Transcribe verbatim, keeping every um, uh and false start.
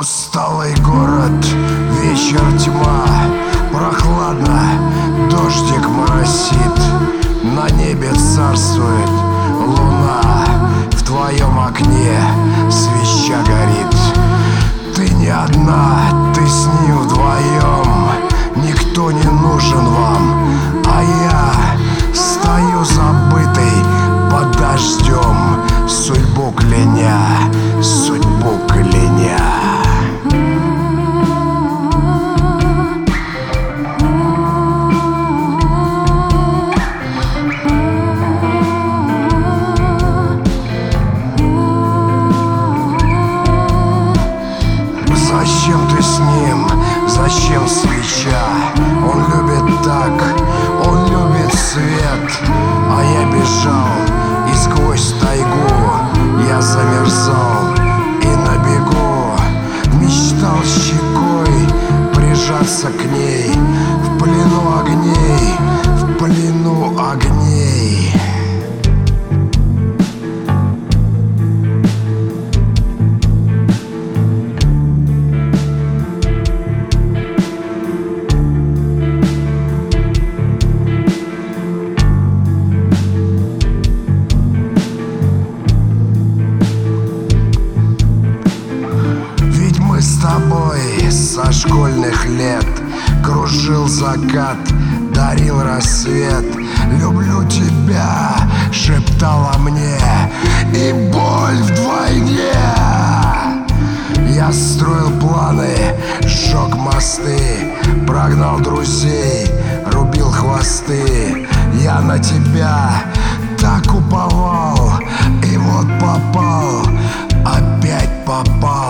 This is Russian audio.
Усталый город, вечер, тьма, прохладно, дождик моросит. На небе царствует луна, в твоем окне свеча горит. Ты не одна, ты с ним вдвоем, никто не нужен вам, а я стою забытый под дождем, судьбу кляня, судьбу кляня. Зачем ты с ним? Зачем свеча? Он любит так, он любит свет. А я бежал, и сквозь тайгу я замерзал и на бегу мечтал щекой прижаться к ней. В плену огней, в плену огней. С тобой со школьных лет кружил закат, дарил рассвет. Люблю тебя, шептала мне, и боль вдвойне. Я строил планы, сжег мосты, прогнал друзей, рубил хвосты. Я на тебя так уповал, и вот попал, опять попал.